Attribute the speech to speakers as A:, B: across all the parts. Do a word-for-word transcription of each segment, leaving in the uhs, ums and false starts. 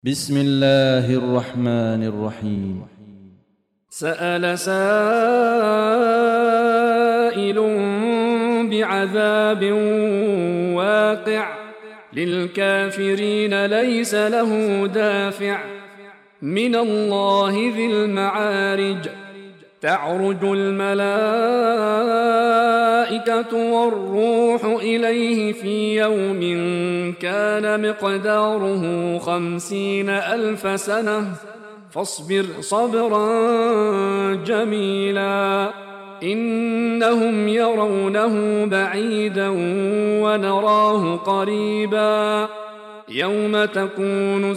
A: بسم الله الرحمن الرحيم.
B: سأل سائل بعذاب واقع للكافرين ليس له دافع من الله ذي المعارج تعرج الملائكة والروح إليه في يوم كان مقداره خمسين ألف سنة فاصبر صبرا جميلا إنهم يرونه بعيدا ونراه قريبا يوم تكون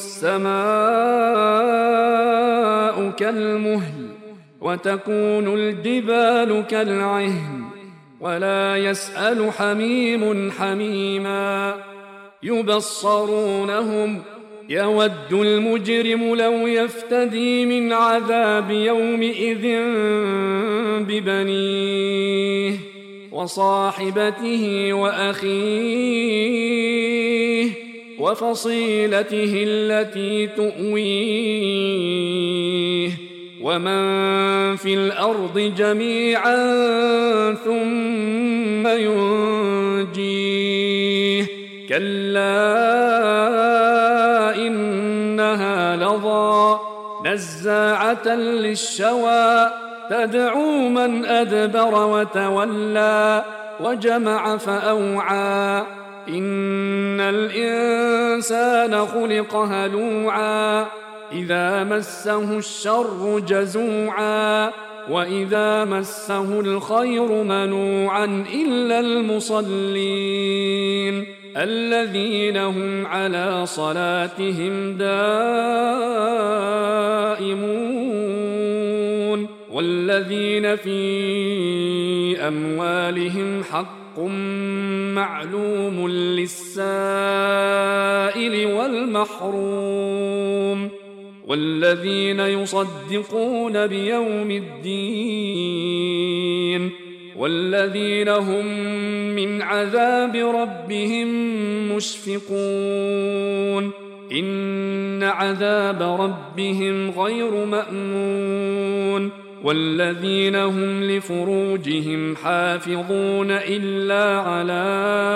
B: السماء كالمهل وتكون الجبال كالعهن ولا يسأل حميم حميما يبصرونهم يود المجرم لو يفتدي من عذاب يومئذ ببنيه وصاحبته وأخيه وفصيلته التي تؤويه ومن في الأرض جميعا ثم ينجيه كلا إنها لظى نزاعة للشوى تدعو من أدبر وتولى وجمع فأوعى إن الإنسان خلق هلوعا إذا مسه الشر جزوعا وإذا مسه الخير منوعا إلا المصلين الذين هم على صلاتهم دائمون والذين في أموالهم حق معلوم للسائل والمحروم والذين يصدقون بيوم الدين والذين هم من عذاب ربهم مشفقون إن عذاب ربهم غير مأمون والذين هم لفروجهم حافظون إلا على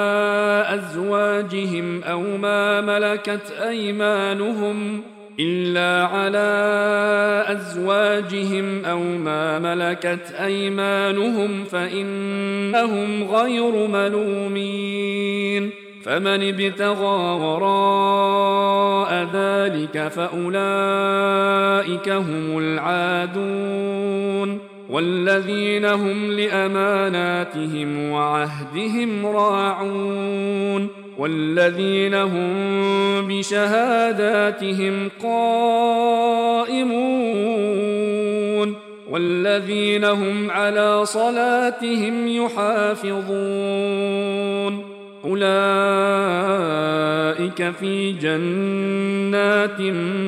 B: أزواجهم أو ما ملكت أيمانهم إلا على أزواجهم أو ما ملكت أيمانهم فإنهم غير ملومين فمن ابتغى وراء ذلك فأولئك هم العادون والذين هم لأماناتهم وعهدهم راعون والذين هم بشهاداتهم قائمون والذين هم على صلاتهم يحافظون أولئك في جنات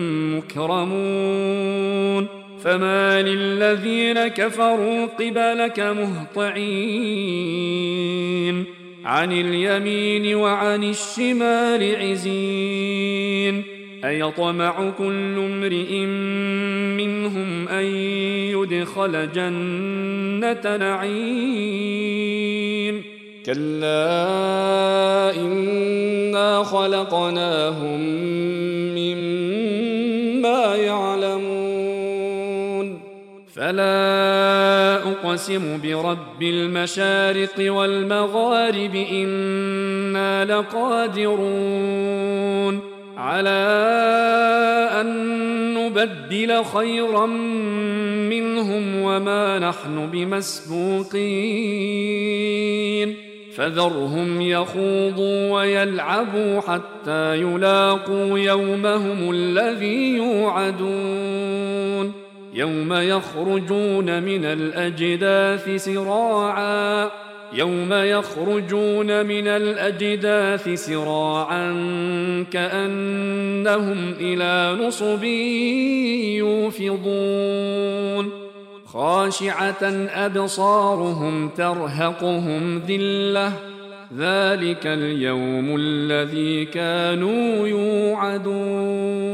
B: مكرمون فما للذين كفروا قبلك مهطعين عن اليمين وعن الشمال عزين أيطمع كل امرئ منهم أن يدخل جنة نعيم كلا إنا خلقناهم مما يعلمون فلا أقسم برب المشارق والمغارب إنا لقادرون على أن نبدل خيرا منهم وما نحن بمسبوقين فذرهم يخوضوا ويلعبوا حتى يلاقوا يومهم الذي يوعدون يوم يخرجون من الأجداث سراعا يوم يخرجون من الأجداث سراعا كأنهم إلى نصب يوفضون خاشعة أبصارهم ترهقهم ذلة ذلك اليوم الذي كانوا يوعدون.